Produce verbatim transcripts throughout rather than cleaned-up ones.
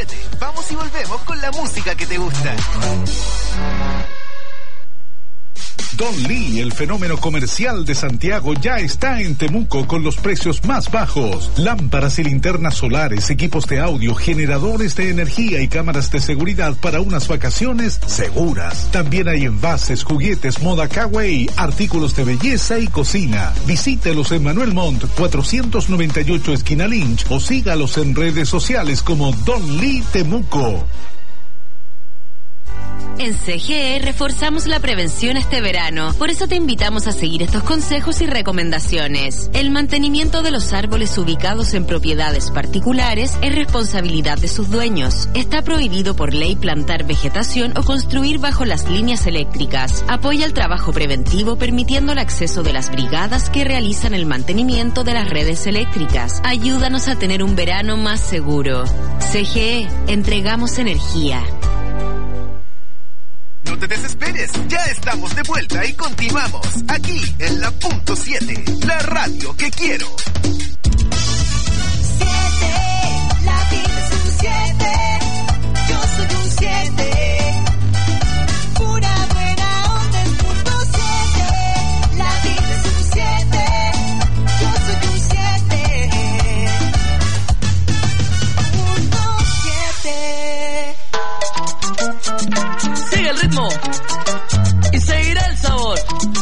siete. Vamos y volvemos con la música que te gusta. Don Lee, el fenómeno comercial de Santiago, ya está en Temuco con los precios más bajos. Lámparas y linternas solares, equipos de audio, generadores de energía y cámaras de seguridad para unas vacaciones seguras. También hay envases, juguetes, moda kawaii, artículos de belleza y cocina. Visítelos en Manuel Montt, cuatrocientos noventa y ocho esquina Lynch, o sígalos en redes sociales como Don Lee Temuco. En C G E reforzamos la prevención este verano, por eso te invitamos a seguir estos consejos y recomendaciones. El mantenimiento de los árboles ubicados en propiedades particulares es responsabilidad de sus dueños. Está prohibido por ley plantar vegetación o construir bajo las líneas eléctricas. Apoya el trabajo preventivo permitiendo el acceso de las brigadas que realizan el mantenimiento de las redes eléctricas. Ayúdanos a tener un verano más seguro. C G E, entregamos energía. No te desesperes, ya estamos de vuelta y continuamos aquí en la punto siete, la radio que quiero. Siete, la vida es un siete, yo soy un siete, pura buena onda es punto siete, la vida es un siete, yo soy un siete, punto siete. Sigue el ritmo y seguirá el sabor.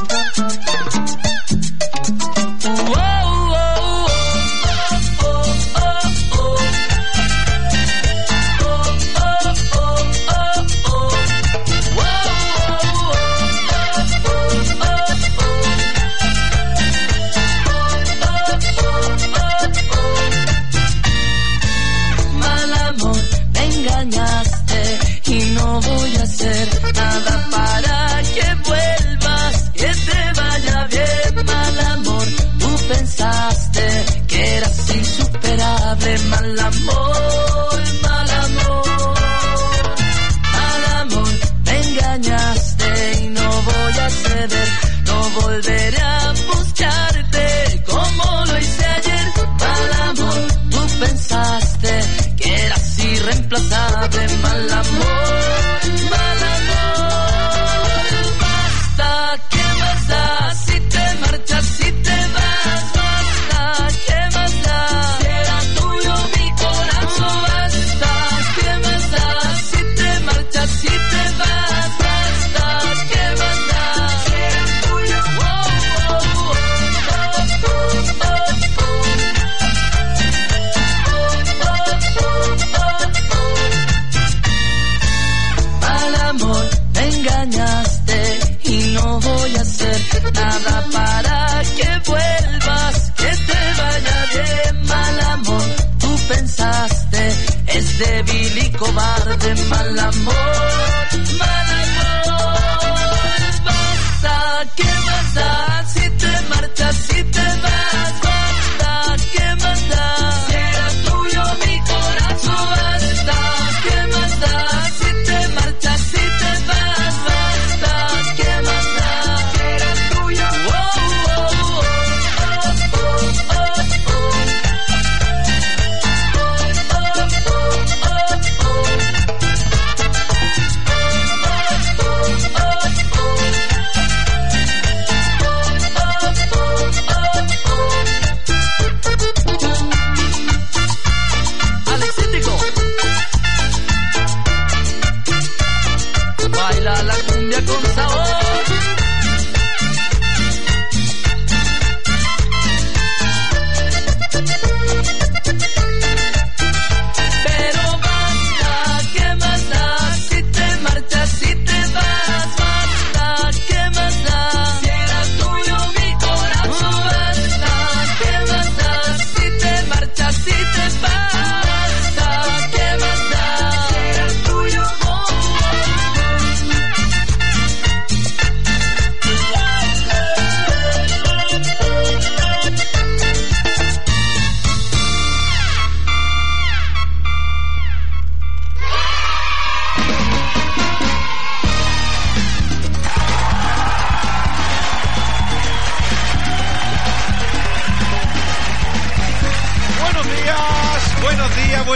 Mal amor, me engañaste y no voy a hacer nada para que vuelvas, que te vaya bien. Mal amor, tú pensaste que eras insuperable. Mal amor, mal amor, mal amor, me engañaste y no voy a ceder, no volveré a buscarte como lo hice ayer. Mal amor, tú pensaste que eras irreemplazable. Mal amor, mal amor, basta, ¿qué más da? Si te marchas, si te vas, basta, ¿qué más da? Si era tuyo mi corazón, basta, ¿qué más da? Si te marchas, si te vas, basta, ¿qué más da? Si era tuyo, oh, oh, oh, oh, oh, oh, Mal amor, me engañaste y no voy a hacer nada para que vuelvas, que te vaya bien. Mal amor, tú pensaste, es débil y cobarde. Mal amor, mal amor, basta, ¿qué más da? Si te marchas, si te vas, basta, ¿qué más da? Si era tuyo mi corazón, basta, ¿qué más da? Si te marchas, si te vas, basta, ¿qué más da? Si era tuyo, oh, oh, oh, oh, oh, oh, oh. Alexítico, baila la cumbia con sabor. Pero basta, ¿qué más da? Si te marchas, si te vas, basta, ¿qué más da? Si era tuyo mi corazón, basta, ¿qué más da? Si te marchas, si te vas, basta, ¿qué más da? Si era tuyo, oh, oh, oh.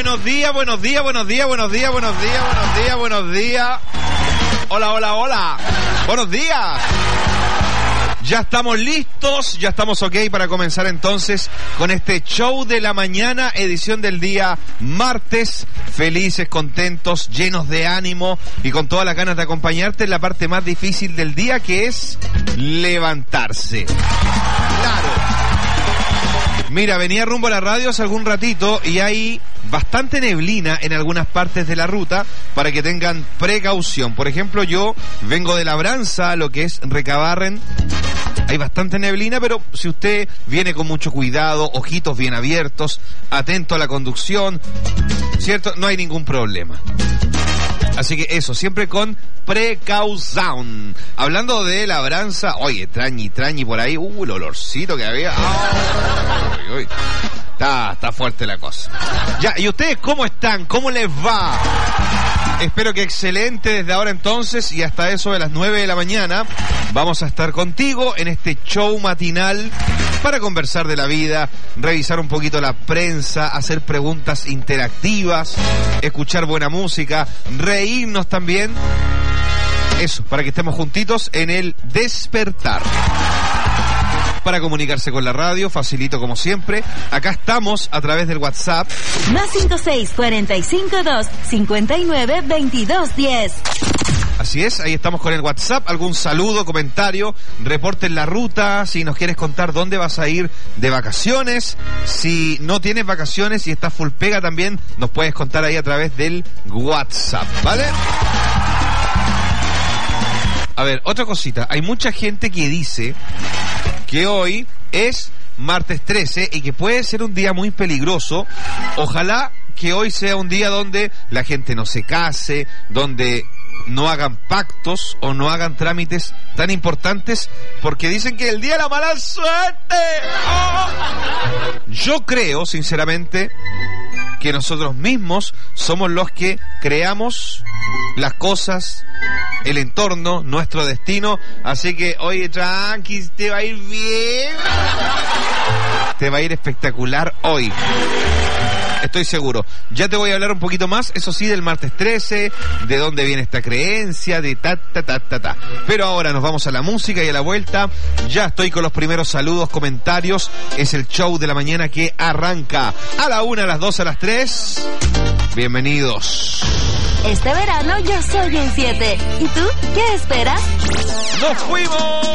buenos días, buenos días, buenos días, buenos días, buenos días, buenos días, buenos días. Hola, hola, hola. Buenos días. Ya estamos listos, ya estamos ok para comenzar entonces con este show de la mañana, edición del día martes. Felices, contentos, llenos de ánimo y con todas las ganas de acompañarte en la parte más difícil del día, que es levantarse. Claro. Mira, venía rumbo a la radio hace algún ratito y hay bastante neblina en algunas partes de la ruta para que tengan precaución. Por ejemplo, yo vengo de Labranza, lo que es Recabarren. Hay bastante neblina, pero si usted viene con mucho cuidado, ojitos bien abiertos, atento a la conducción, ¿cierto? No hay ningún problema. Así que eso, siempre con precaución. Hablando de Labranza, oye, trañi, trañi por ahí, uh, el olorcito que había. Oh, uy, uy. Está, está fuerte la cosa. Ya, ¿y ustedes cómo están? ¿Cómo les va? Espero que excelente desde ahora entonces y hasta eso de las nueve de la mañana. Vamos a estar contigo en este show matinal para conversar de la vida, revisar un poquito la prensa, hacer preguntas interactivas, escuchar buena música, reírnos también. Eso, para que estemos juntitos en el despertar. Para comunicarse con la radio, facilito como siempre. Acá estamos a través del WhatsApp. Más cinco seis cuatro cinco dos cinco nueve veintidós diez. Así es, ahí estamos con el WhatsApp. Algún saludo, comentario, reporte en la ruta. Si nos quieres contar dónde vas a ir de vacaciones. Si no tienes vacaciones y estás full pega también, nos puedes contar ahí a través del WhatsApp, ¿vale? A ver, otra cosita. Hay mucha gente que dice que hoy es martes trece y que puede ser un día muy peligroso. Ojalá que hoy sea un día donde la gente no se case, donde no hagan pactos o no hagan trámites tan importantes, porque dicen que el día de la mala suerte. ¡Oh! Yo creo, sinceramente, que nosotros mismos somos los que creamos las cosas, el entorno, nuestro destino. Así que, oye, tranqui, te va a ir bien. Te va a ir espectacular hoy. Estoy seguro. Ya te voy a hablar un poquito más, eso sí, del martes trece, de dónde viene esta creencia, de ta, ta, ta, ta, ta. Pero ahora nos vamos a la música y a la vuelta. Ya estoy con los primeros saludos, comentarios. Es el show de la mañana que arranca a la una, a las dos, a las tres. Bienvenidos. Este verano yo soy un siete. ¿Y tú qué esperas? ¡Nos fuimos!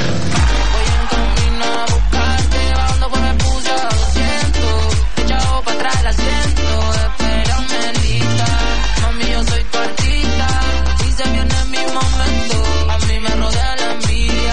La siento, espérame lista. Mami, yo soy tu artista y se viene mi momento. A mí me rodea la envidia.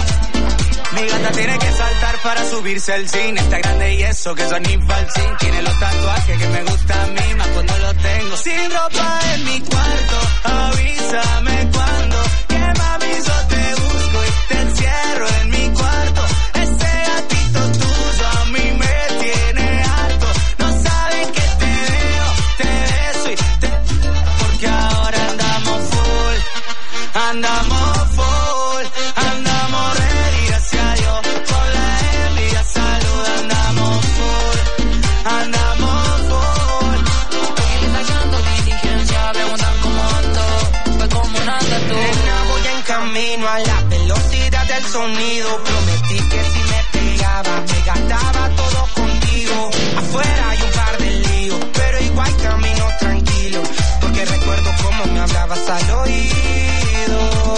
Mi gata tiene que saltar para subirse al cine. Está grande y eso que son infalsín. Tiene los tatuajes que me gustan a mí, más cuando los tengo sin ropa en mi cuarto. Avísame cuando, que mami yo te busco y te encierro en mi cuarto. Ese gatito tuyo a mí me tiene harto. No saben que te veo, te beso y te... Porque ahora andamos full, andamos full, andamos ready, gracias a Dios. Con la envidia salud, andamos full, andamos full. Estoy sacando diligencia, preguntan cómo ando, pues cómo andas tú. Nena, voy en camino a la velocidad del sonido. Prometí que si me pegaba, me gastaba todo contigo. Afuera hay un par de líos, pero igual camino tranquilo, porque recuerdo cómo me hablabas al oído.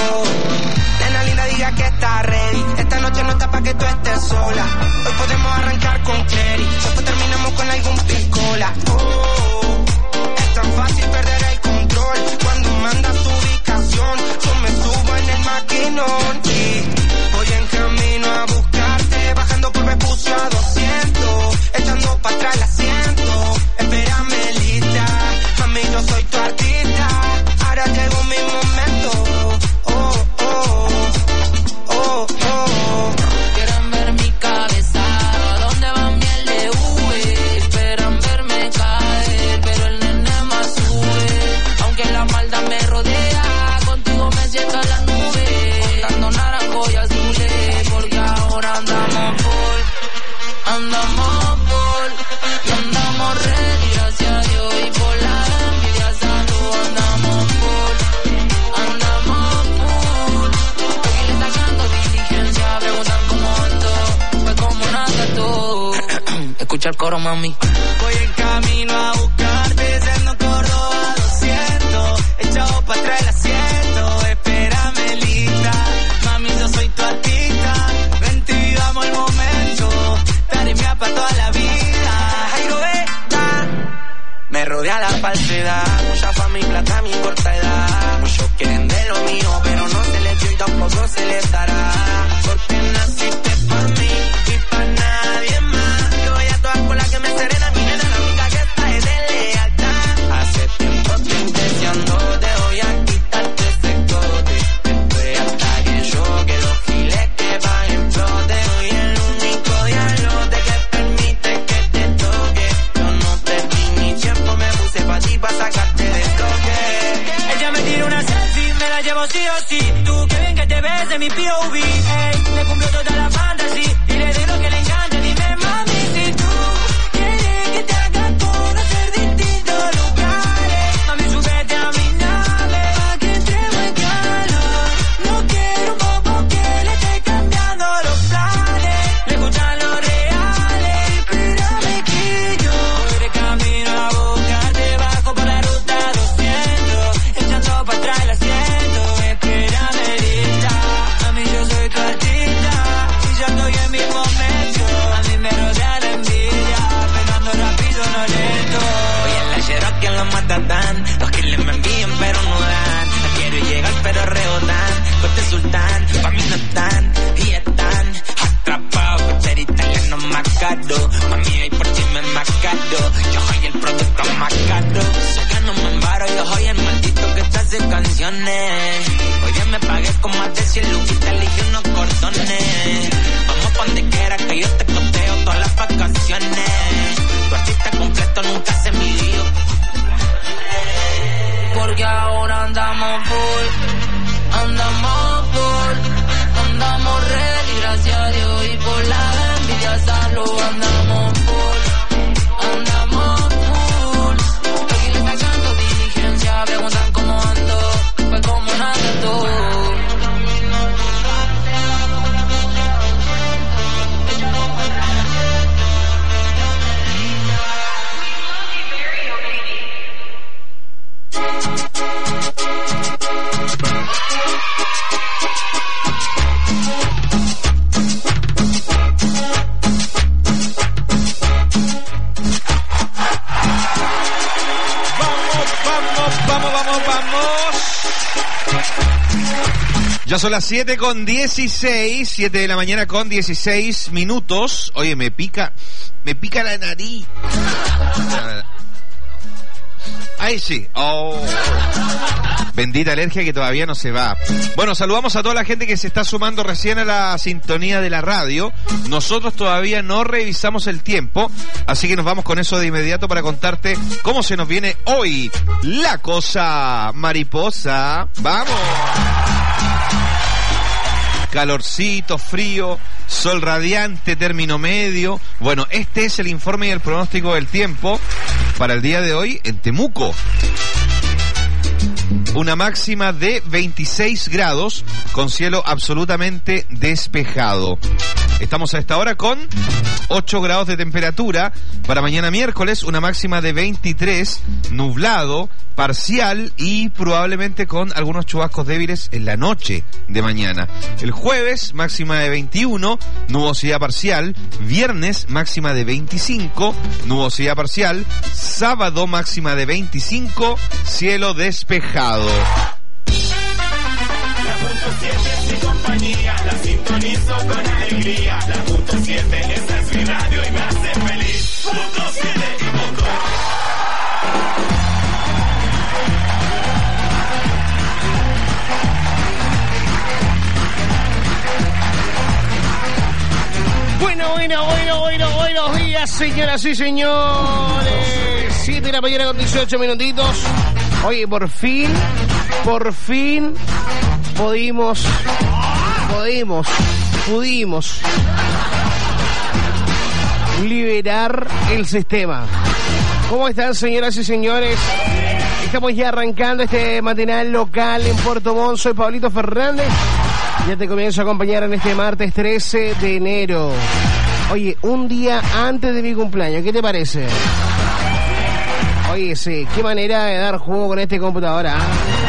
Nena linda, diga que está ready. Esta noche no está pa' que tú estés sola. Hoy podemos arrancar con Clary, después terminamos con algún picola. Oh, es tan fácil perder el control cuando mandas tu ubicación. Yo me subo en el maquinón y voy en camino a buscarte, bajando por Vespucio a doscientos, echando para atrás el asiento. Espérame lista, mami, yo soy tu artista. Ahora llegó mi momento. Oh, oh, oh, oh. Quieren ver mi cabeza, ¿dónde va miel de V? Esperan verme caer, pero el nene más sube. Aunque la maldad me rodea, contigo me siento en la nube. Contando naranjo y azules, porque ahora andamos full, andamos full, y andamos ready, gracias a Dios. adoro, mami. Voy en camino a buscarte, siendo Córdoba doscientos, echado pa' atrás el asiento, espérame lista, mami yo soy tu artista, vente y vivamos el momento, estaré mía pa' toda la vida. Ay, no está, me rodea la falsedad, mucha fama y plata a mi corta edad, muchos quieren de lo mío, pero no se les dio y tampoco se les dará, porque naciste pa' mí y pa' nadie más, yo voy a todas con la que me serena, mi nena, la única que está es de lealtad, hace tiempo estoy intencionando, te voy a quitarte ese cote, después hasta que yo, que los giles que paguen flote, soy el único diablote que permite que te toque, yo no perdí mi tiempo, me puse pa' ti pa' sacarte de toque. Ella me tira una selfie, me la llevo sí o sí, tú que bien que te ves de mi P O V, ey, me cumplo toda la fantasy, y le doy lo que le encanta, dime mami si tú quieres que te haga conocer distintos lugares, mami súbete a mi nave, pa' que entremos en calor, no quiero un bobo que le esté cambiando los planes, le gustan los reales, espérame que yo voy de camino a buscarte, bajo por la ruta doscientos, echando pa' atrás el asiento, espérame lista, mami yo soy tu artista, y yo estoy en mi momento, a mí me rodea la envidia, pegando rápido no lento, hoy en la Cherokee en la Matatán, los que me envían pero no dan, no quiero llegar pero rebotan, corte sultán, pa' mí no están, y están atrapados, por ser italiano más caro, mami y por ti me más caro, yo soy el producto más caro, sé que no me embaro, yo soy el maldito que te hace canciones, hoy día me pagué con más de cien luquitas, elegí unos cordones, vamos pa' donde quiera que yo te costeo todas las vacaciones, tu artista completo nunca se midió, porque ahora andamos full, andamos full, andamos ready, gracias a Dios y por la envidia salud, andamos full, andamos full, aquí le sacando diligencia, preguntan cómo ando, pues como nada tú. Vamos, vamos, vamos. Ya son las siete con dieciséis, siete de la mañana con dieciséis minutos. Oye, me pica, me pica la nariz. Ay, sí. Oh. Bendita alergia que todavía no se va. Bueno, saludamos a toda la gente que se está sumando recién a la sintonía de la radio. Nosotros todavía no revisamos el tiempo, así que nos vamos con eso de inmediato para contarte cómo se nos viene hoy la cosa mariposa. ¡Vamos! Calorcito, frío, sol radiante, término medio. Bueno, este es el informe y el pronóstico del tiempo para el día de hoy en Temuco. Una máxima de veintiséis grados con cielo absolutamente despejado. Estamos a esta hora con ocho grados de temperatura. Para mañana miércoles una máxima de veintitrés, nublado, parcial y probablemente con algunos chubascos débiles en la noche de mañana. El jueves máxima de veintiuno, nubosidad parcial. Viernes máxima de veinticinco, nubosidad parcial. Sábado máxima de veinticinco, cielo despejado. La punto siete es mi compañía, la sintonizo con alegría. La punto siete, esta es mi radio y me hace feliz. Punto siete y punto. Bueno, bueno, bueno, bueno, buenos días, señoras y señores. siete de la mañana con dieciocho minutitos. Oye, por fin, por fin pudimos, pudimos, pudimos liberar el sistema. ¿Cómo están, señoras y señores? Estamos ya arrancando este matinal local en Puerto Montt. Soy Pablito Fernández. Ya te comienzo a acompañar en este martes trece de enero. Oye, un día antes de mi cumpleaños, ¿qué te parece? Oye, sí, qué manera de dar juego con este computador, ¿ah?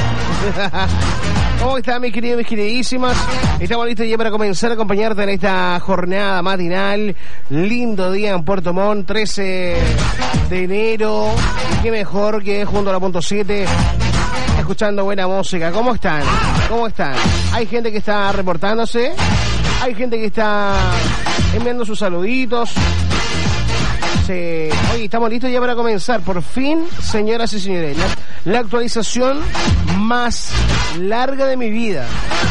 ¿Cómo están mis queridos, mis queridísimas? Estamos listos ya para comenzar a acompañarte en esta jornada matinal. Lindo día en Puerto Montt, trece de enero. Y qué mejor que junto a la punto siete, escuchando buena música. ¿Cómo están? ¿Cómo están? Hay gente que está reportándose. Hay gente que está enviando sus saluditos. Sí. Oye, estamos listos ya para comenzar. Por fin, señoras y señores, la, la actualización más larga de mi vida.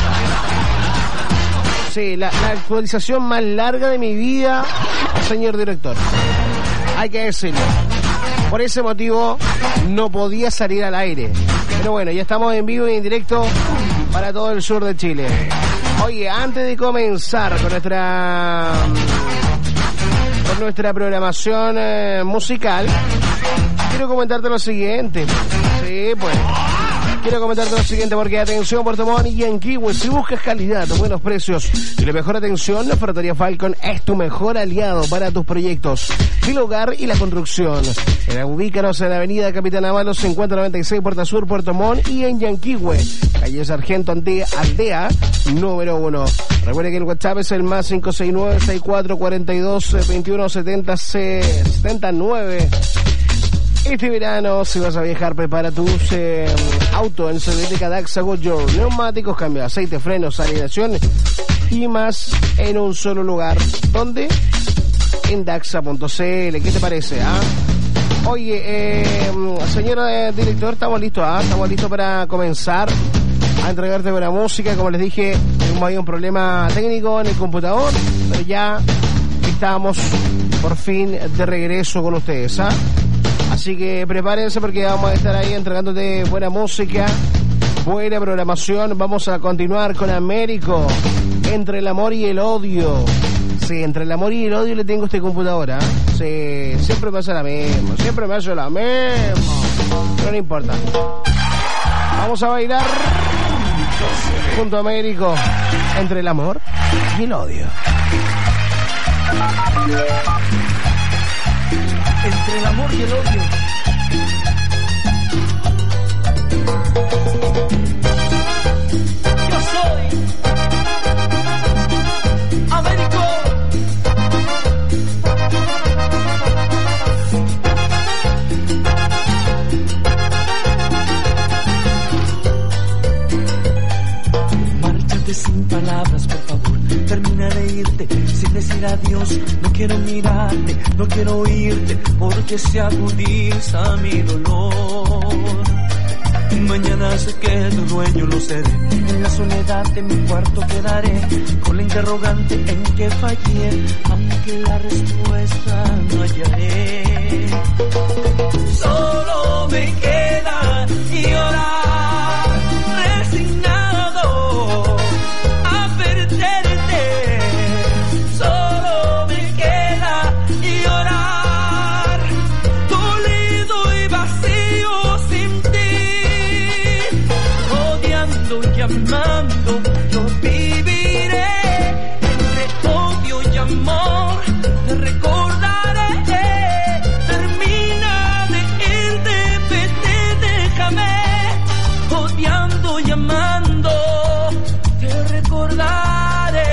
Sí, la, la actualización más larga de mi vida, señor director. Hay que decirlo. Por ese motivo, no podía salir al aire. Pero bueno, ya estamos en vivo y en directo para todo el sur de Chile. Oye, antes de comenzar con nuestra... con nuestra programación eh, musical, quiero comentarte lo siguiente. Sí, pues. Quiero comentarte lo siguiente porque, atención, Puerto Montt y Yanquihue, si buscas calidad, buenos precios y la mejor atención, la Ferretería Falcon es tu mejor aliado para tus proyectos, el hogar y la construcción. En ubícanos en la avenida Capitán Amalos, cincuenta noventa y seis, Puerta Sur, Puerto Montt, y en Yanquihue, calle Sargento Aldea, Aldea número uno. Recuerda que el WhatsApp es el más cinco seis nueve, seis cuatro cuatro dos, dos uno siete nueve. Este verano, si vas a viajar, prepara tus eh, autos en Servitéca Daxa Goodyear. Neumáticos, cambio de aceite, frenos, alineación y más en un solo lugar. ¿Dónde? En daxa punto c l. ¿Qué te parece? Ah? Oye, eh, señora director, estamos listos. ¿Ah? Estamos listos para comenzar a entregarte buena música. Como les dije, había un problema técnico en el computador, pero ya estamos por fin de regreso con ustedes. ¿Ah? Así que prepárense porque vamos a estar ahí entregándote buena música, buena programación. Vamos a continuar con Américo, Entre el amor y el odio. Sí, entre el amor y el odio le tengo este computadora. Sí, siempre me hace la misma, siempre me hace la misma. Pero no importa. Vamos a bailar junto a Américo, Entre el amor y el odio. Entre el amor y el odio. Yo soy Américo. Márchate sin palabras, por favor. Termina de irte sin decir adiós. No quiero mirarte, no quiero oírte, porque se agudiza mi dolor. Mañana sé que tu dueño lo seré. En la soledad de mi cuarto quedaré, con la interrogante en que fallé, aunque la respuesta no hallaré. Solo me queda llorar, resignado a perderte. Solo me queda llorar, dolido y vacío sin ti. Odiando y amando, yo viviré entre odio y amor. Te recordaré. Termina de irte, vete, déjame. Odiando y amando, te recordaré.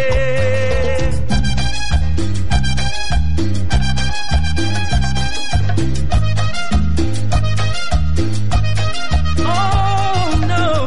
Oh, no.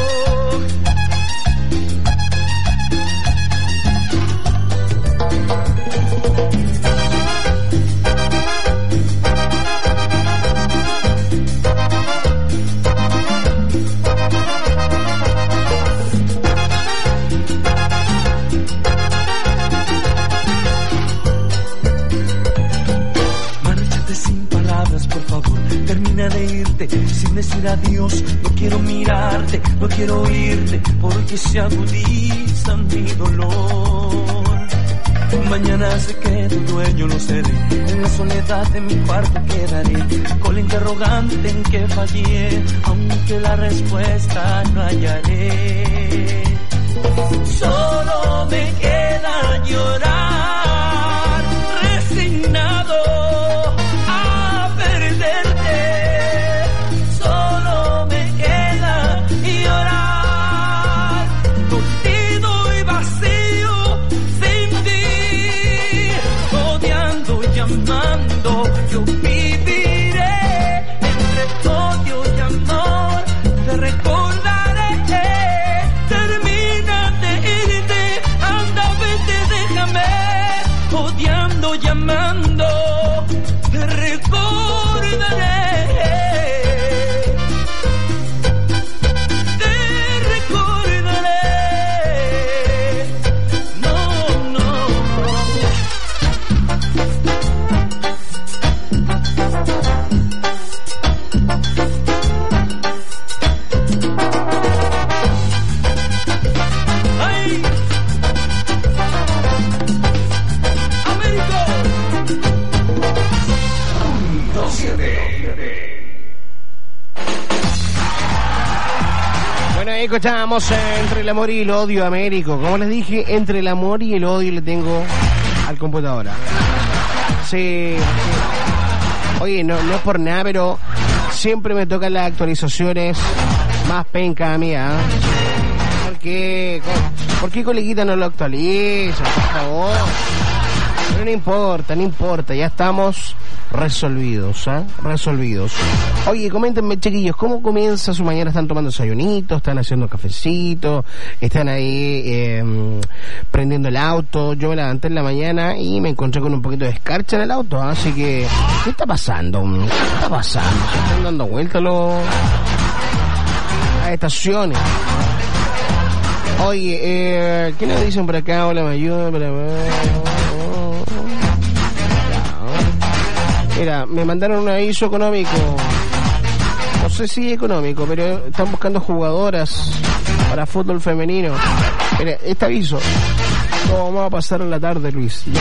Márchate sin palabras, por favor. Termina de irte sin decir adiós. No quiero mirarte, no quiero oírte, porque se agudiza mi dolor. Mañana sé que tu dueño lo seré. En la soledad de mi cuarto quedaré, con la interrogante en que fallé, aunque la respuesta no hallaré. Solo me queda llorar, Américo, estamos entre el amor y el odio, Américo. Como les dije, entre el amor y el odio le tengo al computadora. Sí, sí. Oye, no, no es por nada, pero siempre me tocan las actualizaciones más penca a mí, ¿eh? ¿Por qué? ¿Por qué coleguita no lo actualiza? Por favor. Pero no importa, no importa, ya estamos resolvidos, ¿eh? Resolvidos. Oye, coméntenme, chiquillos, ¿cómo comienza su mañana? ¿Están tomando desayunito? ¿Están haciendo cafecito? ¿Están ahí eh, prendiendo el auto? Yo me levanté en la mañana y me encontré con un poquito de escarcha en el auto, ¿eh? Así que, ¿qué está pasando? ¿Qué está pasando? ¿Se están dando vueltas los... las estaciones? Oye, eh, ¿qué nos dicen por acá? Hola, me ayuda, para... Mira, me mandaron un aviso económico. No sé si económico, pero están buscando jugadoras para fútbol femenino. Mira, este aviso lo vamos a pasar en la tarde, Luis, ¿ya?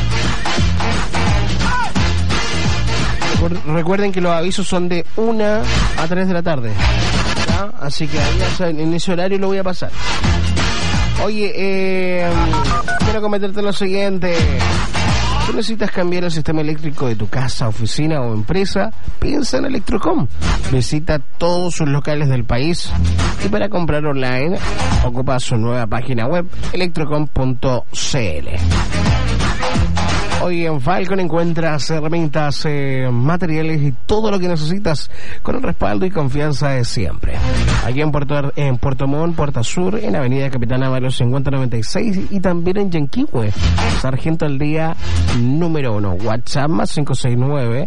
Recuerden que los avisos son de una a tres de la tarde, ¿ya? Así que ahí, o sea, en ese horario lo voy a pasar. Oye, eh, quiero comentarte lo siguiente. ¿Tú necesitas cambiar el sistema eléctrico de tu casa, oficina o empresa? Piensa en Electrocom. Visita todos sus locales del país y para comprar online ocupa su nueva página web electrocom punto c l. Hoy en Falcon encuentras herramientas, eh, materiales y todo lo que necesitas con el respaldo y confianza de siempre. Aquí en Puerto, en Puerto Montt, Puerta Sur, en Avenida Capitán Ábalos cincuenta noventa y seis y también en Yanquihue, Sargento al Día número uno. WhatsApp más cinco seis nueve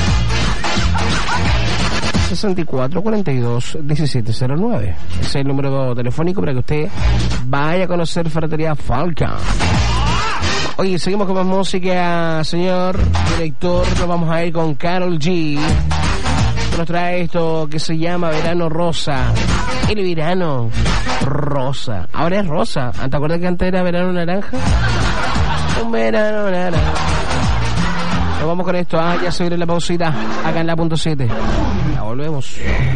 sesenta y cuatro cuarenta y dos diecisiete cero nueve. Ese es el número telefónico para que usted vaya a conocer Ferretería Falcon. Oye, seguimos con más música, señor director. Nos vamos a ir con Karol G. Nos trae esto que se llama Verano Rosa. El verano rosa. Ahora es rosa. ¿Te acuerdas que antes era verano naranja? Un verano naranja. Nos vamos con esto. Ah, ya se viene la pausita. Acá en la punto siete. Ya volvemos.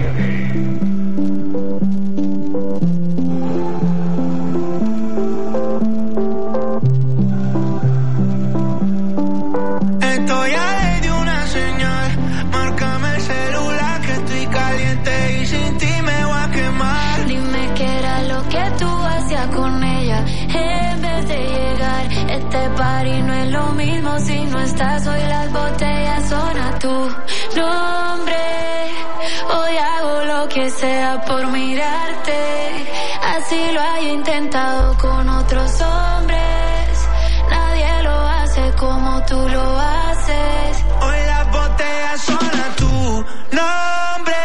Este party no es lo mismo si no estás. Hoy las botellas son a tu nombre. Hoy hago lo que sea por mirarte. Así lo he intentado con otros hombres. Nadie lo hace como tú lo haces. Hoy las botellas son a tu nombre.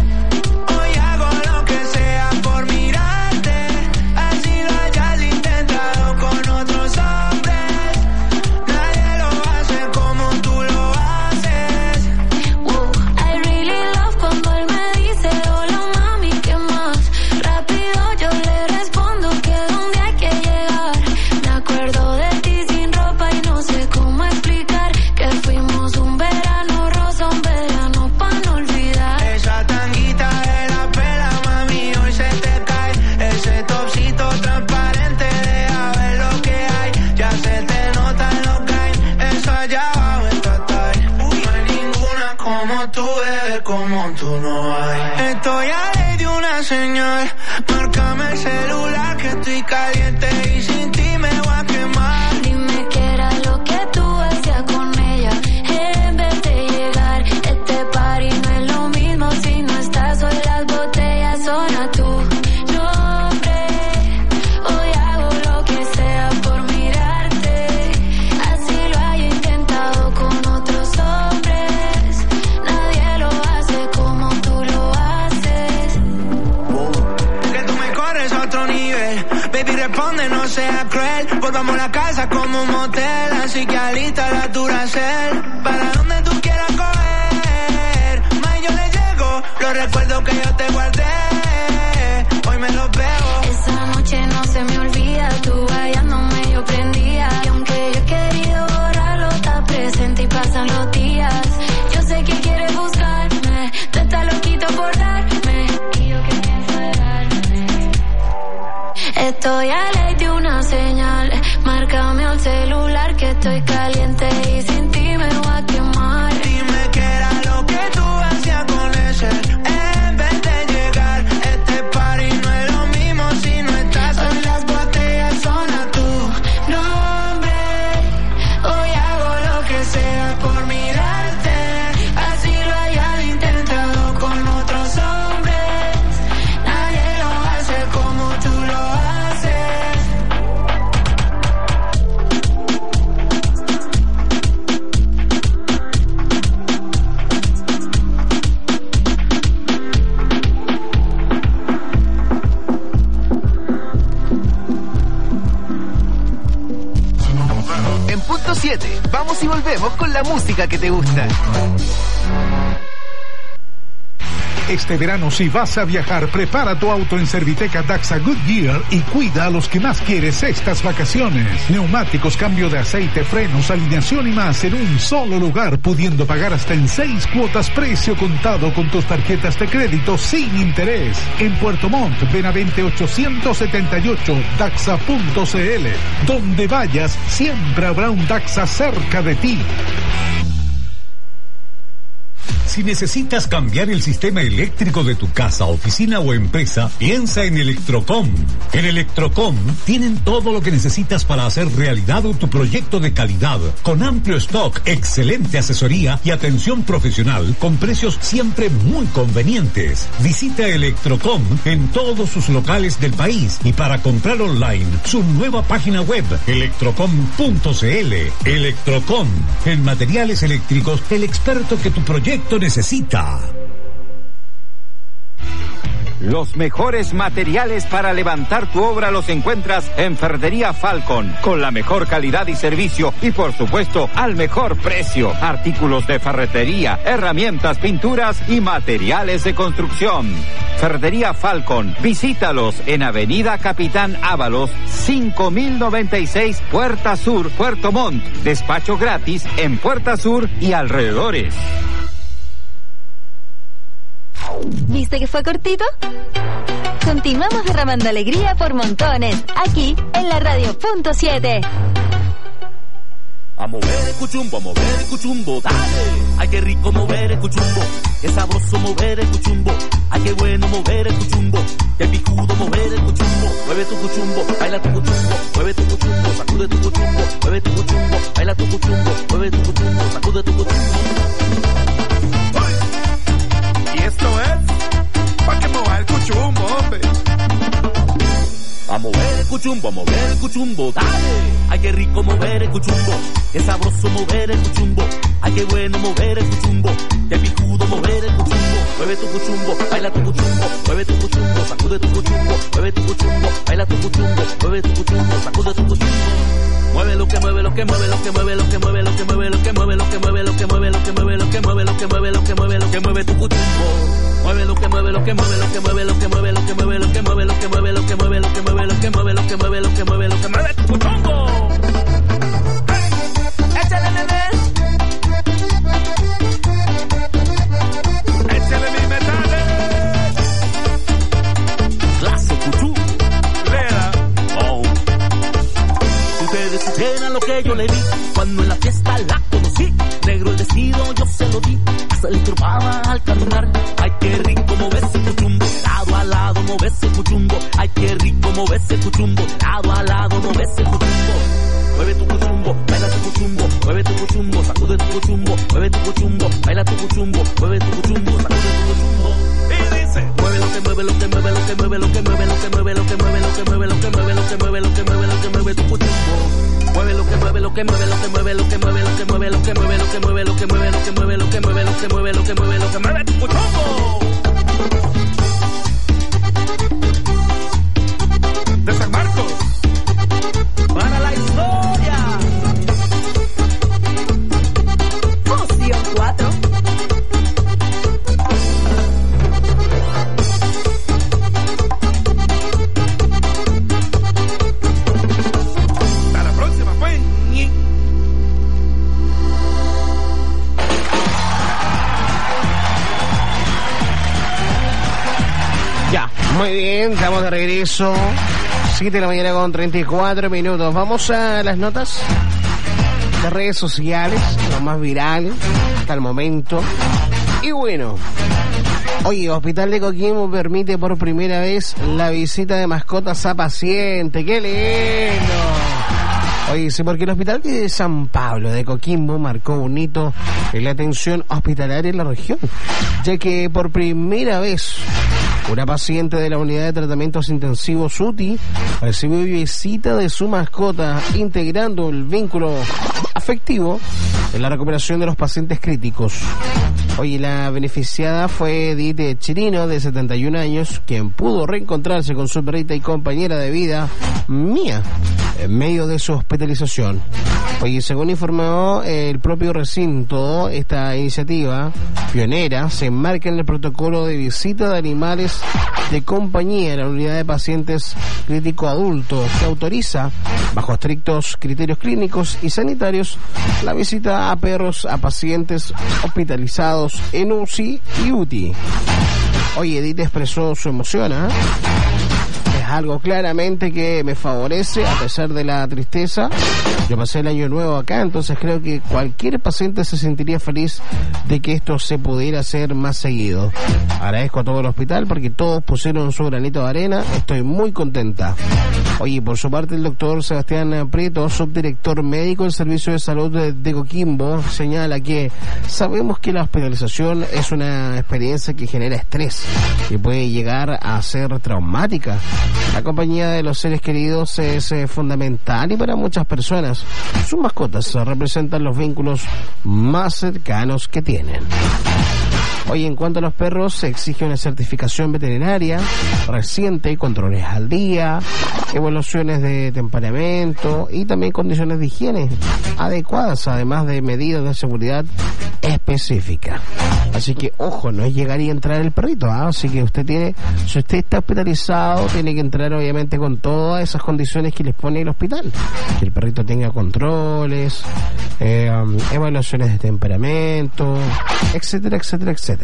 Como tú no hay. Estoy a ley de una señal. Márcame el celular que estoy caliente y sin ti me voy a quemar. Dime qué era lo que tú hacías con ella en vez de llegar. Este party no es lo mismo si no estás. Hoy las botellas son a tu nombre. Hoy hago lo que sea por mirarte. Así lo he intentado con otros hombres. Nadie lo hace como tú lo haces. Que tú me corres a otro nivel. Baby, responde, no seas cruel. Volvamos a la casa como un motel. Así que alista la Duracell. Para donde tú quieras coger. Más yo le llego. Los recuerdos que yo te guardé. Hoy me los veo. Esa noche no se me olvida. Tú hallándome yo prendía. Y aunque yo he querido borrarlo, está presente y pasan los días. Yo sé que quieres buscarme. Tú estás loquito por darme. Y yo que pienso de darme. Estoy a ley de una señal. Márcame al celular que estoy caliente y sin ti me voy a quemar. Dime que era lo que tú hacías con ese. En vez de llegar, este party no es lo mismo si no estás. Hoy las botellas son a tu nombre. Hoy hago lo que sea por mirarte. Así lo hayan intentado con otros hombres. Nadie lo hace como tú lo haces. En punto siete, vamos y volvemos con la música que te gusta. Este verano, si vas a viajar, prepara tu auto en Serviteca Daxa Goodyear y cuida a los que más quieres estas vacaciones. Neumáticos, cambio de aceite, frenos, alineación y más en un solo lugar, pudiendo pagar hasta en seis cuotas precio contado con tus tarjetas de crédito sin interés. En Puerto Montt, Benavente ochocientos setenta y ocho, daxa punto c l. Donde vayas, siempre habrá un Daxa cerca de ti. Si necesitas cambiar el sistema eléctrico de tu casa, oficina o empresa, piensa en Electrocom. En Electrocom tienen todo lo que necesitas para hacer realidad tu proyecto de calidad, con amplio stock, excelente asesoría y atención profesional, con precios siempre muy convenientes. Visita Electrocom en todos sus locales del país y para comprar online, su nueva página web, electrocom punto c l. Electrocom, en materiales eléctricos, el experto que tu proyecto necesita. Los mejores materiales para levantar tu obra los encuentras en Ferretería Falcon, con la mejor calidad y servicio y por supuesto al mejor precio. Artículos de ferretería, herramientas, pinturas y materiales de construcción. Ferretería Falcon, visítalos en Avenida Capitán Ábalos, cinco mil noventa y seis, Puerta Sur, Puerto Montt. Despacho gratis en Puerta Sur y alrededores. ¿Viste que fue cortito? Continuamos derramando alegría por montones, aquí en la radio punto siete. A mover el cuchumbo, a mover el cuchumbo, dale. Ay, qué rico mover el cuchumbo, qué sabroso mover el cuchumbo. Ay, qué bueno mover el cuchumbo, qué picudo mover el cuchumbo. Mueve tu cuchumbo, baila tu cuchumbo, mueve tu cuchumbo, sacude tu cuchumbo, mueve tu cuchumbo, baila tu cuchumbo, mueve tu cuchumbo, sacude tu cuchumbo. Y esto es pa' que mueva el cuchumbo, hombre. A mover el cuchumbo, a mover el cuchumbo, dale. Ay, qué rico mover el cuchumbo, qué sabroso mover el cuchumbo. Ay, qué bueno mover el cuchumbo, qué picudo mover el cuchumbo. Mueve tu cuchumbo, baila tu cuchumbo, mueve tu cuchumbo, sacude tu cuchumbo, mueve tu cuchumbo, baila tu cuchumbo, mueve tu cuchumbo, sacude tu cuchumbo. Mueve lo que mueve, lo que mueve, lo que mueve, lo que mueve, lo que mueve, lo que mueve, lo que mueve, lo que mueve, lo que mueve, lo que mueve, lo que mueve, lo que mueve, lo que mueve tu cuchumbo. Mueve lo que mueve, lo que mueve, lo que mueve, lo que mueve, lo que mueve, lo que mueve, lo que mueve, lo que mueve, lo que mueve, lo que mueve, lo que mueve, lo que mueve, lo que mueve tu cuchumbo. Échale, nene. Échale mi metales. Clase cuchú. Lera. Oh. Ustedes supieran lo que yo le vi cuando en la fiesta la conocí. Negro el vestido yo se lo di, hasta le turbaba al caminar. Ay, qué rico mover ese cuchumbo, lado a lado mover ese cuchumbo. Ay, qué rico mover ese cuchumbo, lado a lado mover ese cuchumbo. Mueve tu cuchumbo, baila tu cuchumbo, mueve tu cuchumbo, sacude tu cuchumbo, mueve tu cuchumbo, baila tu cuchumbo, mueve tu cuchumbo, sacude tu cuchumbo. Y dice, mueve lo que mueve, lo que mueve, lo que mueve, lo que mueve, lo que mueve, lo que mueve, lo que mueve, lo que mueve, lo que mueve, lo que mueve, lo que mueve tu cuchumbo. Mueve lo que mueve, lo que mueve, lo que mueve, lo que mueve, lo que mueve, lo que mueve, lo que mueve, lo que mueve, lo que mueve, lo que mueve, lo que mueve, lo que mueve, lo que mueve tu cuchumbo. De San Marcos. Para la historia. Fusión cuatro. Hasta la próxima, pues. Ya, muy bien, estamos de regreso. siete de la mañana con treinta y cuatro minutos. Vamos a las notas de redes sociales, lo más virales hasta el momento. Y bueno, oye, Hospital de Coquimbo permite por primera vez la visita de mascotas a pacientes. ¡Qué lindo! Oye, sí, porque el Hospital de San Pablo de Coquimbo marcó un hito en la atención hospitalaria en la región, ya que por primera vez una paciente de la Unidad de Tratamientos Intensivos U T I recibió visita de su mascota, integrando el vínculo afectivo en la recuperación de los pacientes críticos. Oye, la beneficiada fue Edith Chirino, de setenta y un años, quien pudo reencontrarse con su perrita y compañera de vida, Mía, en medio de su hospitalización. Oye, según informó el propio recinto, esta iniciativa pionera se enmarca en el protocolo de visita de animales de compañía en la unidad de pacientes crítico adultos, que autoriza, bajo estrictos criterios clínicos y sanitarios, la visita a perros a pacientes hospitalizados en U C I y U T I. Oye, Edith expresó su emoción, ¿eh? Es algo claramente que me favorece a pesar de la tristeza. Yo pasé el año nuevo acá, entonces creo que cualquier paciente se sentiría feliz de que esto se pudiera hacer más seguido. Agradezco a todo el hospital porque todos pusieron su granito de arena. Estoy muy contenta. Oye, por su parte, el doctor Sebastián Prieto, subdirector médico del Servicio de Salud de, de Coquimbo, señala que sabemos que la hospitalización es una experiencia que genera estrés y puede llegar a ser traumática. La compañía de los seres queridos es eh, fundamental y para muchas personas sus mascotas representan los vínculos más cercanos que tienen. Hoy, en cuanto a los perros, se exige una certificación veterinaria reciente, controles al día, evaluaciones de temperamento y también condiciones de higiene adecuadas, además de medidas de seguridad específicas. Así que, ojo, no es llegar y entrar el perrito, ¿eh? Así que usted tiene, si usted está hospitalizado, tiene que entrar obviamente con todas esas condiciones que les pone el hospital. Que el perrito tenga controles, eh, um, evaluaciones de temperamento, etcétera, etcétera, etcétera.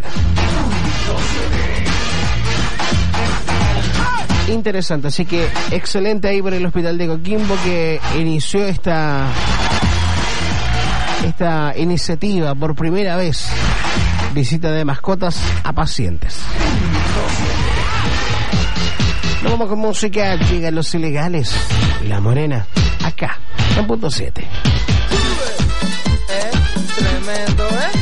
Interesante, así que excelente ahí por el Hospital de Coquimbo, que inició esta esta iniciativa por primera vez, visita de mascotas a pacientes. Nos vamos con música, llegan los ilegales, La Morena, acá, en punto siete. Eh, tremendo, ¿eh?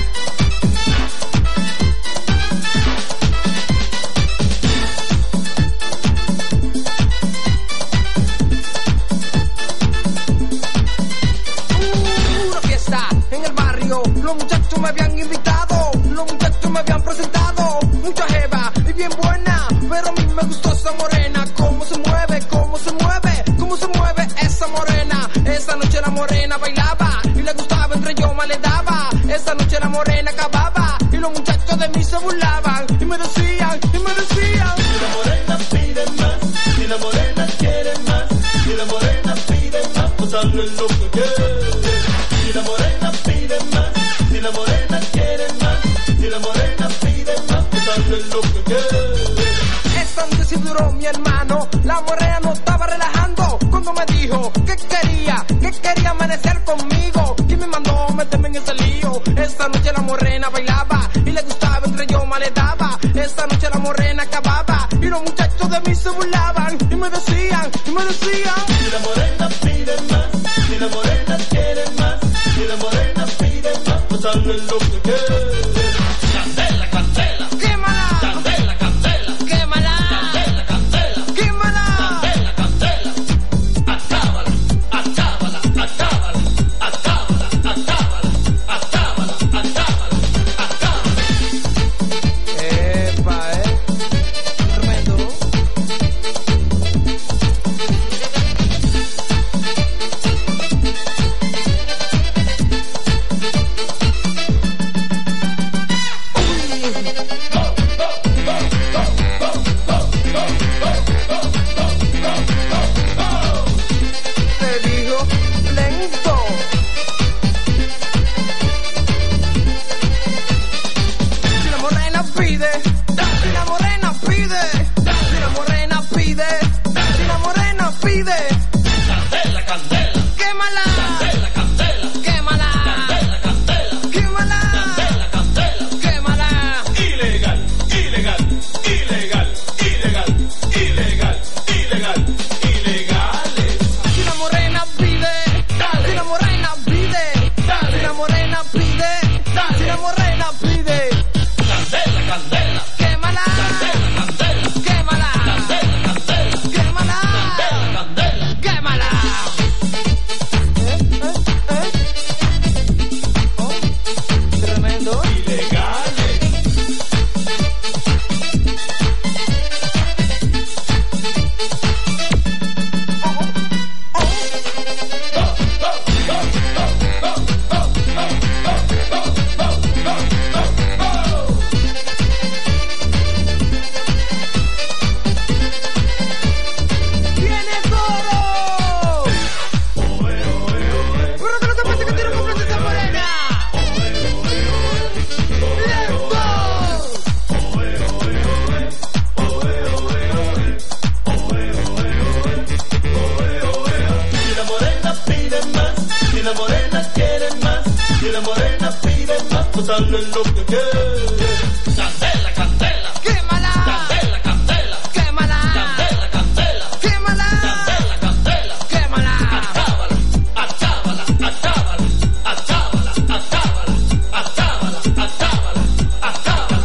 En el barrio, los muchachos me habían invitado, los muchachos me habían presentado, mucha jeva y bien buena, pero a mí me gustó esa morena, cómo se mueve, cómo se mueve, cómo se mueve esa morena. Esa noche la morena bailaba y le gustaba, entre yo más le daba. Esa noche la morena acababa y los muchachos de mí se burlaban y me decían, y me decían: si la morena pide más, si la morena quiere más, si la morena pide más, pues hazle lo que quiere. Si la morena pide más, si la morena quiere más, si la morena pide más, pues hazle lo que quiere. Esta noche sí duró mi hermano, la morena no estaba relajando cuando me dijo que quería, que quería amanecer conmigo, que me mandó meterme en ese lío. Esta noche la morena bailaba y le gustaba, entre yo más le daba. Esta noche la morena acababa y los muchachos de mí se burlaban y me decían, y me decían: si la morena pide más, si la morena quiere más, si la morena pide más, pues hazle lo que quiere. Candela, candela, quémala. Candela, candela, quémala. Candela, candela, quémala. Candela, candela, acábala, acábala, acábala, acábala, acábala, acábala, acábala, acábala. Epa, eh. Tremendo, ¿no? pide. Candela, candela. Quémala. Candela, candela. Quémala. Candela, candela. Quémala. Candela, candela. Quémala. Ilegal, ilegal, ilegal, ilegal, ilegal, ilegal, ilegales. Si la morena pide, Dale. si la morena pide, Dale. si la morena pide, Dale. si la morena pide. Candela, candela. Quémala. Candela, candela. Quémala. Candela, candela. Quémala. Candela, candela. Quémala. ¿Eh? ¿Eh? ¿Eh? Oh, tremendo. Ilegales. ¡Viene toro! Pero que no te pasa que tiene un hombre de esta morena. ¡Let's go! Si la morena pide más, si la morena quiere más, si la morena pide más, pues dale lo que quiere. Candela, candela. ¡Quémala! Candela, candela. ¡Quémala! Candela, candela. ¡Quémala! Candela, candela. ¡Quémala! Achábala, achábala, achábala, achábala, achábala, achábala, achábala, achábala.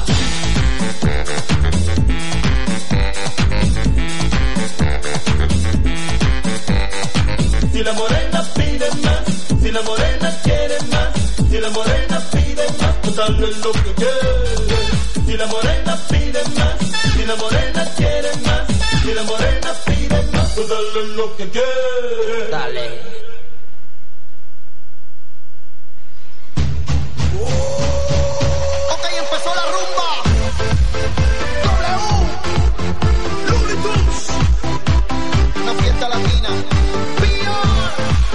Si la morena pide más, si la morena quiere más, si la morena pide más, pues dale lo que quiere. Si la morena pide más, si la morena quiere más, si la morena pide más, pues dale lo que quiere. Dale. Ok, empezó la rumba. W. Looney Tunes. Una fiesta latina. Beyond.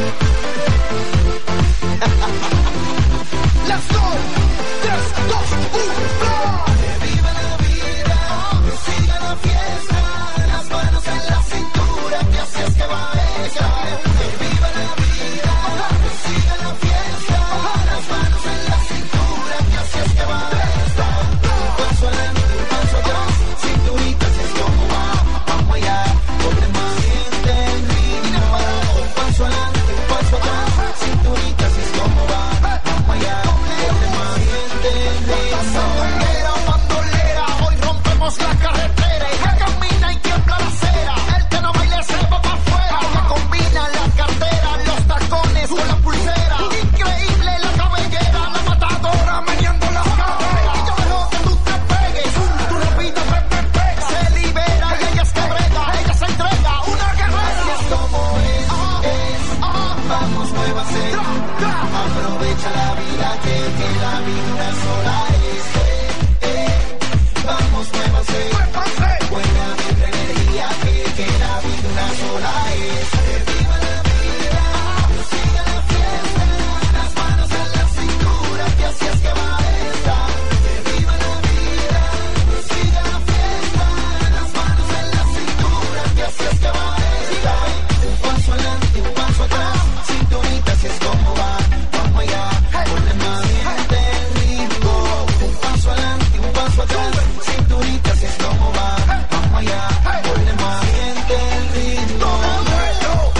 Let's go. Tres, dos, uno. Que viva la vida, que siga la fiesta. Las manos en la cintura, que así es que va ella. Que viva la vida, que siga la fiesta. Las manos en la cintura, que así es que va esta. Un paso adelante, un paso atrás. Cinturita, así es como va. Vamos allá, ponle más gente en ritmo. Un paso adelante, un paso atrás. Cinturita, así es como va. Vamos allá, ponle más gente en ritmo. Bandolera, bandolera, hoy rompemos la carretera. Y que camina y tiembla la acera. El que no baile se va para afuera. Que combina la cartera, los tacones con la pulsera. Increíble la cabellera, la matadora meneando las caderas. Y yo dejo que tú te pegues, tú repitas, pe, pe, pega. Se libera y ella es que brega, ella se entrega, una guerrera. Así es como es, es, ah, vamos, muévase. Aprovecha la vida que, que la vida sola es. Eh, eh, vamos, muévase. Buena vibra, energía que, que la vida una sola es. Que viva la vida, que siga la fiesta. Las manos en la cintura, que así es que va esta. Que viva la vida, que siga la fiesta. Las manos en la cintura, que así es que va esta. Un paso adelante, un paso atrás. Cinturita, así es como va. Vamos allá, ponle más gente en ritmo. Un paso adelante, un paso atrás. Cinturita, así es como va. Vamos allá, ponle más gente en ritmo.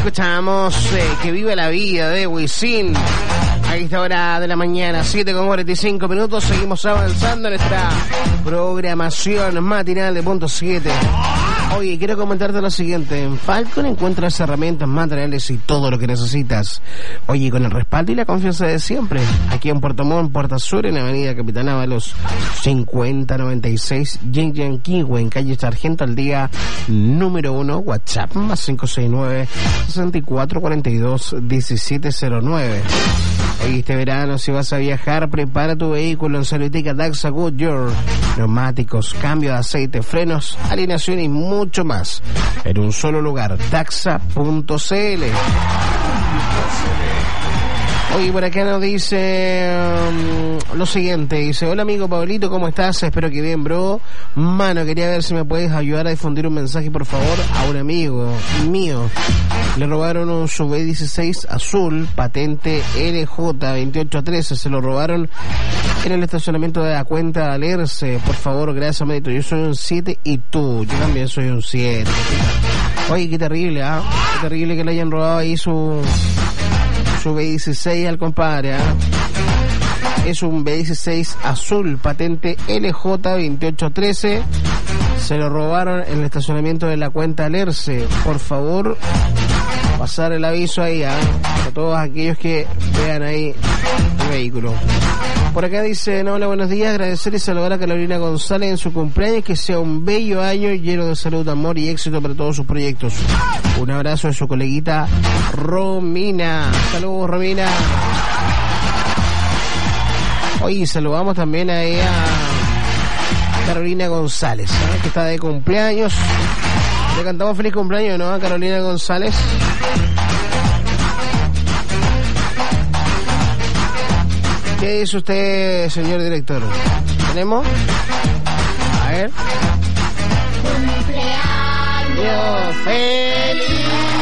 escuchamos eh, Que vive la vida de Wisin. A esta hora de la mañana, siete con cuarenta y cinco minutos, seguimos avanzando en nuestra programación matinal de punto siete. Oye, quiero comentarte lo siguiente. En Falcon encuentras herramientas, materiales y todo lo que necesitas. Oye, con el respaldo y la confianza de siempre. Aquí en Puerto Montt, Puerta Sur, en Avenida Capitán Ábalos cincuenta noventa y seis, Yin Yang Kiwi, en calle Sargento al día número uno. WhatsApp más cinco seis nueve, seis cuatro cuatro dos, uno siete cero nueve. Hoy este verano, si vas a viajar, prepara tu vehículo en Serviteca Daxa Goodyear. Neumáticos, cambio de aceite, frenos, alineación y mucho más. En un solo lugar, daxa punto c l. Oye, por acá nos dice um, lo siguiente. Dice, hola amigo Pablito, ¿cómo estás? Espero que bien, bro. Mano, quería ver si me puedes ayudar a difundir un mensaje, por favor, a un amigo mío. Le robaron un sub dieciséis azul, patente L J veintiocho trece. Se lo robaron en el estacionamiento de la cuenta de Alerce. Por favor, gracias, Medito. Yo soy un siete y tú. Yo también soy un siete. Oye, qué terrible, ¿ah? ¿eh? Qué terrible que le hayan robado ahí su... su B dieciséis al compadre, ¿eh? Es un B dieciséis azul, patente L J veintiocho trece. Se lo robaron en el estacionamiento de la cuenta Alerce. Por favor, pasar el aviso ahí, ¿eh? A todos aquellos que vean ahí el vehículo. Por acá dice, no, hola, buenos días, agradecer y saludar a Carolina González en su cumpleaños, que sea un bello año lleno de salud, amor y éxito para todos sus proyectos. Un abrazo de su coleguita Romina. Saludos, Romina. Oye, saludamos también a ella, Carolina González, ¿eh? Que está de cumpleaños. Le cantamos feliz cumpleaños, ¿no? A Carolina González. ¿Qué dice usted, señor director? ¿Tenemos? A ver. Cumpleaños feliz.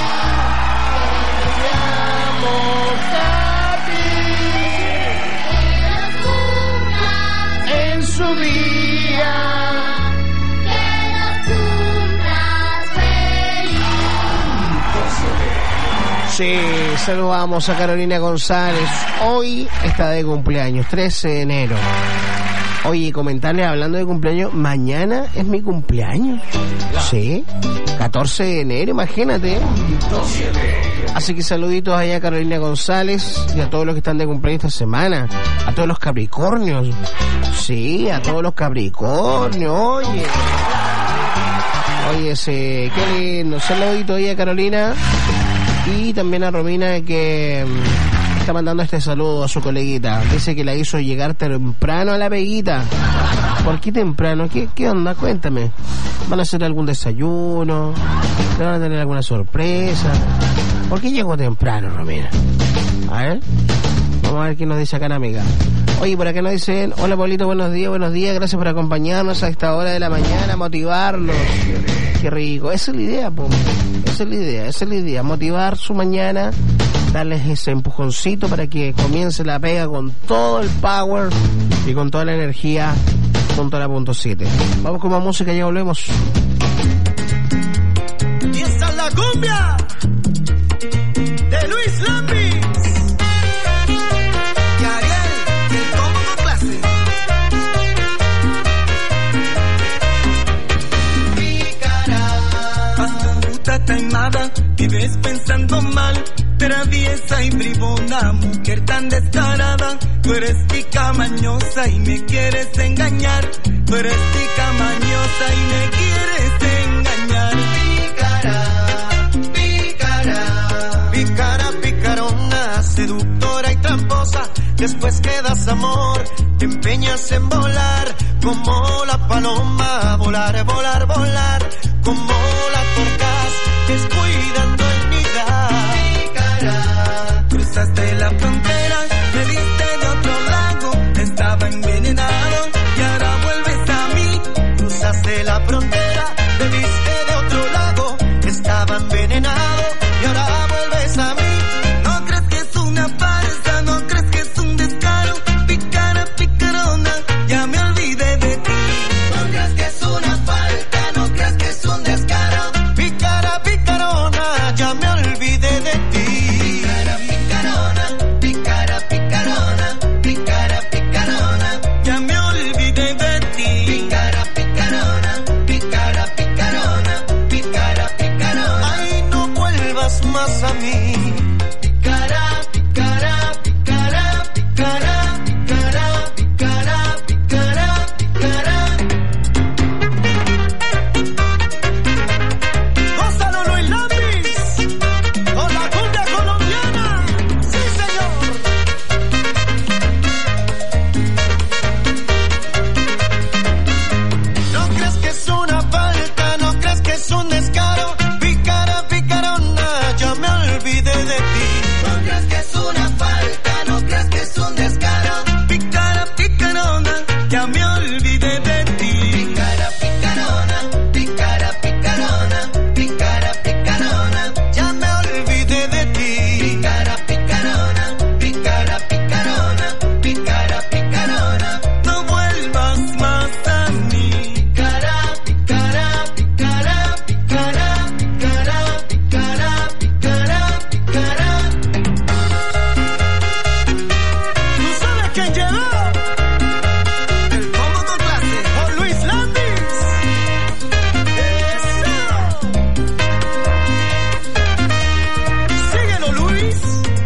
En su día. Que nos cumplas feliz. Sí, saludamos a Carolina González. Hoy está de cumpleaños, trece de enero. Oye, comentarles, hablando de cumpleaños, mañana es mi cumpleaños. Sí, catorce de enero, imagínate. Así que saluditos allá a Carolina González y a todos los que están de cumpleaños esta semana. A todos los Capricornios. Sí, a todos los Capricornios, oye. Oye, ese, qué lindo. Saludito ahí a Carolina y también a Romina, que está mandando este saludo a su coleguita. Dice que la hizo llegar temprano a la peguita. ¿Por qué temprano? ¿Qué, qué onda? Cuéntame. ¿Van a hacer algún desayuno? ¿Le van a tener alguna sorpresa? ¿Por qué llegó temprano, Romina? A ver. Vamos a ver qué nos dice acá la amiga. Oye, por acá nos dicen, hola Pablito, buenos días, buenos días, gracias por acompañarnos a esta hora de la mañana, motivarlos. Qué rico, esa es la idea, po. Esa es la idea, esa es la idea, motivar su mañana, darles ese empujoncito para que comience la pega con todo el power y con toda la energía junto a la punto siete. Vamos con más música y ya volvemos. Y esta es la cumbia de Luis Lambis y Ariel, el combo con clase. Pícara, astuta, taimada, vives pensando mal, traviesa y bribona, mujer tan descarada. Tú eres tica mañosa y me quieres engañar. Tú eres tica mañosa y me quieres engañar. Pícara, pícara, picarona, seductora y tramposa. Después que das amor, te empeñas en volar como la paloma. Volar, volar, volar como la torcaz, descuidando el nidal. Pícara, cruzaste la frontera, me viste de otro lado, estaba envenenado y ahora vuelves a mí. Cruzaste la frontera, me viste de otro lado, estaba envenenado y ahora vuelves a mí. No crees que es una farsa, no crees que es un descaro. Picara, picarona, ya me olvidé de ti. No crees que es una falta, no crees que es un descaro. Picara, picarona, ya me olvidé de ti. más a mí. Cara, cara, cara, cara, cara, cara, cara, cara. Gózalo, Luis Lambis, con la cumbia colombiana. Sí, señor. No crees que es una falta, no crees que es un descaro. Picara, picarona, ya me olvidé de ti. No crees que es una falta, no crees que es un descaro. Picara, picarona, ya me olvidé de ti. Picara, picarona, picara, picarona, picara, picarona, ya me olvidé de ti. Picara, picarona, picara, picarona, picara, picarona, no vuelvas más a mí. Cara, cara, cara, cara, cara, cara, cara, cara. ¿Tú sabes quién llegó? El combo con clase, con Luis Landis. Eso. Síguelo, Luis.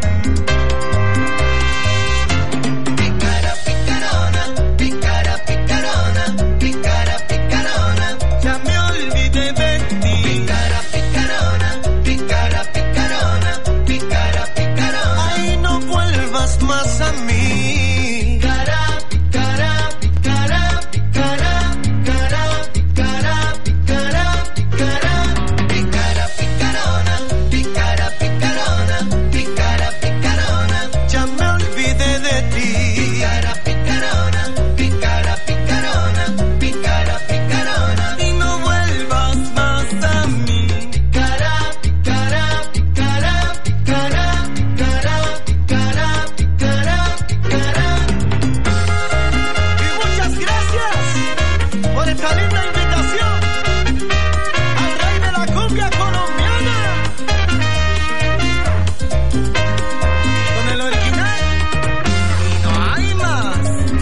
Picara, picarona, picara, picarona, picara, picarona, ya me olvidé de ti. Picara, picarona, picara, picarona, picara, picarona, ay, no vuelvas más a mí. Cara, cara, cara, cara, cara, cara, cara, cara. Picara, picarona, picara, picarona, picara, picarona, ya me olvidé de ti. Picara, picarona, picara, picarona, picara, picarona, y no vuelvas más a mí. Cara, cara, cara, cara, cara, cara, cara, cara. Y muchas gracias por esta linda invitación al rey de la cumbia colombiana. Con el original y no hay más.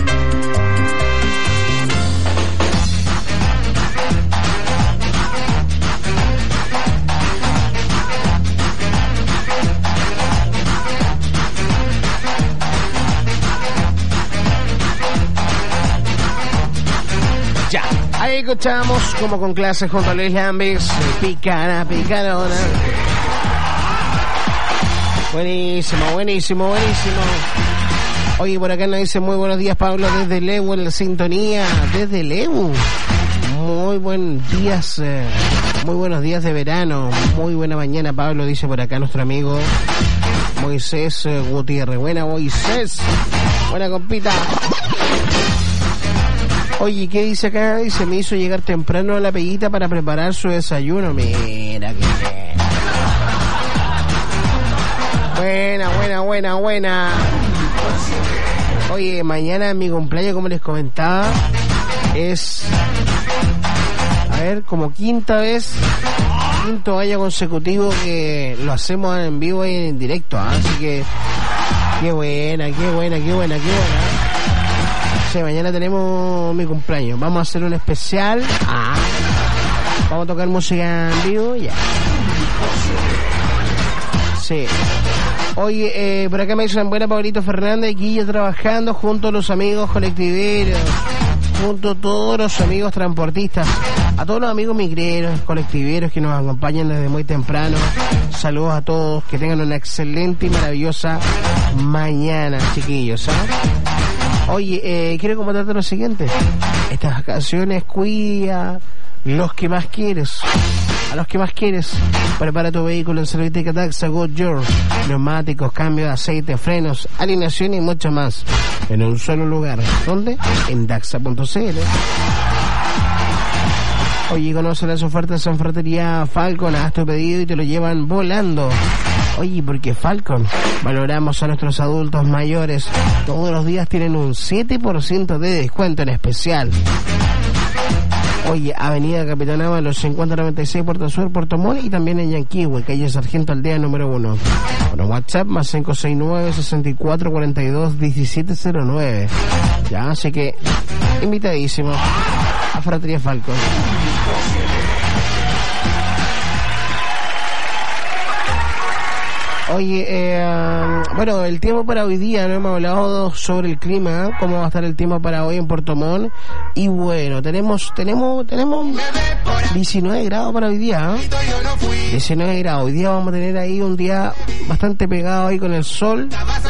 Ya, ahí escuchamos como con clases junto a Luis Lambis, picara, picarona. Buenísimo, buenísimo, buenísimo. Oye, por acá nos dice muy buenos días, Pablo, desde Lebu en la sintonía, desde Lebu. Muy buenos días, eh, muy buenos días de verano, muy buena mañana, Pablo, dice por acá nuestro amigo Moisés eh, Gutiérrez. Buena, Moisés, buena compita. Oye, ¿qué dice acá? Dice, me hizo llegar temprano a la peguita para preparar su desayuno. Mira que bien. Buena, buena, buena, buena. Oye, mañana mi cumpleaños, como les comentaba, es, a ver, como quinta vez, quinto año consecutivo que lo hacemos en vivo y en directo, ¿eh? Así que, qué buena, qué buena, qué buena, qué buena. Sí, mañana tenemos mi cumpleaños. Vamos a hacer un especial. Ah, vamos a tocar música en vivo, ya. Sí. Oye, eh, por acá me dicen buena Pablito Fernández, aquí ya trabajando junto a los amigos colectiveros, junto a todos los amigos transportistas, a todos los amigos migreros, colectiveros que nos acompañan desde muy temprano. Saludos a todos, que tengan una excelente y maravillosa mañana, chiquillos, ¿ah? Oye, eh, quiero comentarte lo siguiente. Estas vacaciones cuida los que más quieres. A los que más quieres. Prepara tu vehículo en Servitécnica Daxa Goodyear. Neumáticos, cambio de aceite, frenos, alineación y mucho más. En un solo lugar. ¿Dónde? En daxa punto c l. Oye, conoce las ofertas en Ferretería Falcon. Haz tu pedido y te lo llevan volando. Oye, porque Falcon valoramos a nuestros adultos mayores. Todos los días tienen un siete por ciento de descuento en especial. Oye, Avenida Capitán Ábalos, cincuenta noventa y seis, Puerto Sur, Puerto Montt, y también en Yanquihue, calle Sargento Aldea número uno. Bueno, WhatsApp más cinco seis nueve, sesenta y cuatro, cuarenta y dos, diecisiete cero nueve. Ya, así que invitadísimo a Ferretería Falcon. Oye, eh, bueno, el tiempo para hoy día, no hemos hablado sobre el clima, ¿eh? Cómo va a estar el tiempo para hoy en Puerto Montt. Y bueno, tenemos tenemos tenemos diecinueve grados para hoy día, ¿eh? diecinueve grados. Hoy día vamos a tener ahí un día bastante pegado ahí con el sol.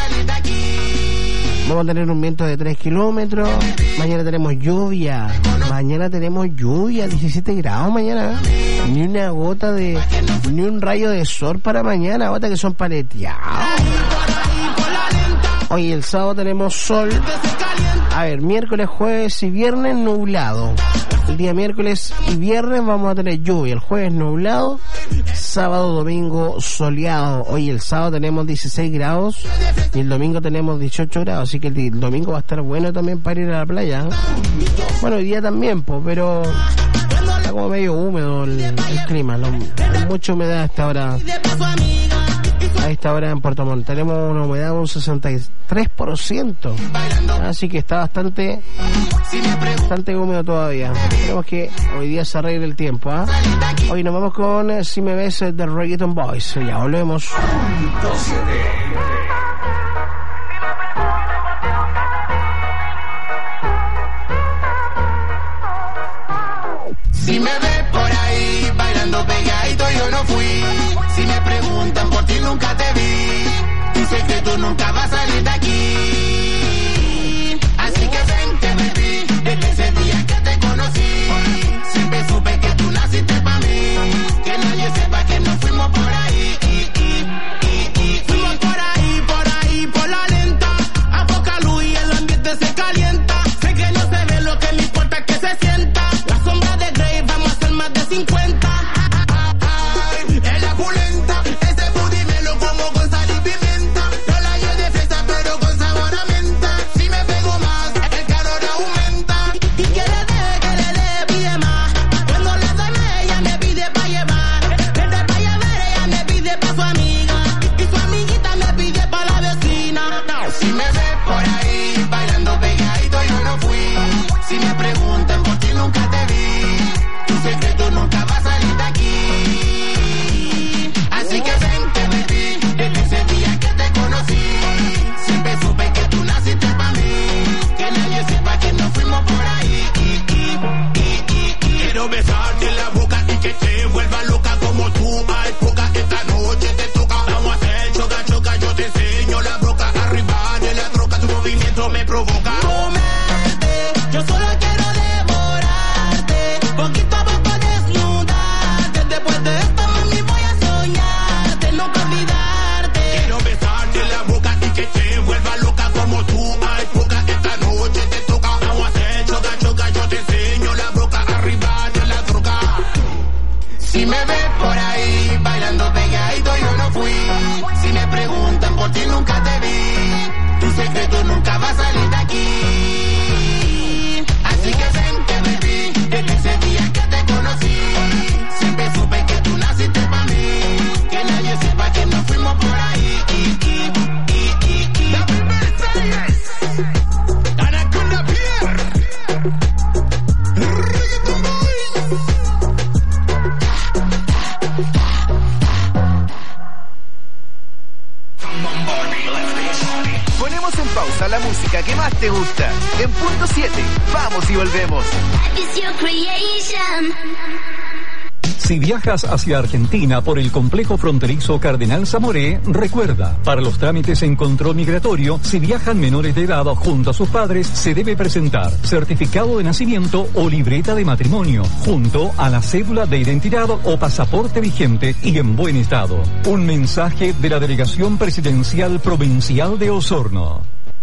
Vamos a tener un viento de tres kilómetros. Mañana tenemos lluvia. Mañana tenemos lluvia, diecisiete grados mañana. Ni una gota de... Ni un rayo de sol para mañana. Gotas que son paleteados. Hoy el sábado tenemos sol. A ver, miércoles, jueves y viernes nublado. El día miércoles y viernes vamos a tener lluvia. El jueves nublado. Sábado, domingo soleado. Hoy el sábado tenemos dieciséis grados y el domingo tenemos dieciocho grados. Así que el domingo va a estar bueno también para ir a la playa, ¿eh? Bueno, hoy día también, pues, pero está como medio húmedo el, el clima. Lo, mucha humedad a esta hora. A esta hora en Puerto Montt tenemos una humedad de un sesenta y tres por ciento, así que está bastante bastante húmedo todavía. Esperemos que hoy día se arregle el tiempo, ¿eh? Hoy nos vamos con eh, Si Me Ves, de Reggaeton Boys. Ya volvemos. Si me ves por ahí bailando pegadito, yo no fui. Si me preguntan por ti, nunca te vi. Dice que tú nunca vas a salir de aquí. Así que vente, baby, desde ese día que te conocí. Siempre supe que tú naciste para mí. Que nadie sepa que nos fuimos por ahí. Y, y, y, y, fuimos por ahí, por ahí, por la lenta. A poca luz y el ambiente se calienta. Sé que no se ve, lo que me importa es que se sienta. La sombra de Grey, vamos a hacer más de cincuenta. En la pulenta, ese booty me lo como con sal y pimienta. No la llevo de fresa, pero con sabor a menta. Si me pego más, el calor aumenta. Y quiere de, quiere de, pide más. Cuando le doy a ella me pide pa' llevar. Desde pa' llevar ella me pide pa' su amiga. Y su amiguita me pide pa' la vecina. Si me ves por ahí bailando pegadito, yo no fui. Si me preguntan por ti, nunca te vi. Tu secreto nunca va a salir de aquí. Así que vente, baby, desde ese día que te conocí. Siempre supe que tú naciste para mí. Que nadie sepa que nos fuimos por ahí. Y, y, y, y, y. Quiero besarte en la boca y que te vuelva loca como tú. Hay poca, esta noche te toca. Vamos a hacer choca, choca, yo te enseño la broca. Arriba de la troca, tu movimiento me provoca. Comerte, yo solo quiero devorarte. Poquito a poco desnudarte. Después de esto, mami, voy a soñarte, no puedo olvidarte. Quiero besarte en la boca y que te vuelva loca como tú. Hay poca, esta noche te toca. Vamos a hacer choca, choca, yo te enseño la broca. Arriba de la troca. Si me ves por ahí bailando pegadito, yo no fui. Si me preguntan por ti, nunca te vi. Tu secreto nunca va a salir de aquí. Así que vente, baby, desde ese día que te conocí. Siempre supe que tú naciste para mí. Que nadie sepa que nos fuimos por ahí. Y, y, y, y, y. La primera serie. Anaconda Pierre. Reggaeton Boys. Ponemos en pausa la música que más te gusta. En punto siete, vamos y volvemos. Si viajas hacia Argentina por el complejo fronterizo Cardenal Zamoré, recuerda, para los trámites en control migratorio, si viajan menores de edad junto a sus padres, se debe presentar certificado de nacimiento o libreta de matrimonio, junto a la cédula de identidad o pasaporte vigente y en buen estado. Un mensaje de la Delegación Presidencial Provincial de Osorno.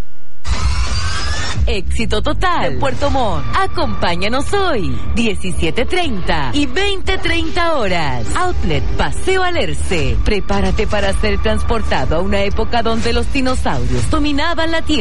Éxito total. Puerto Montt. Acompáñanos hoy, diecisiete treinta y veinte treinta horas. Outlet Paseo Alerce. Prepárate para ser transportado a una época donde los dinosaurios dominaban la Tierra.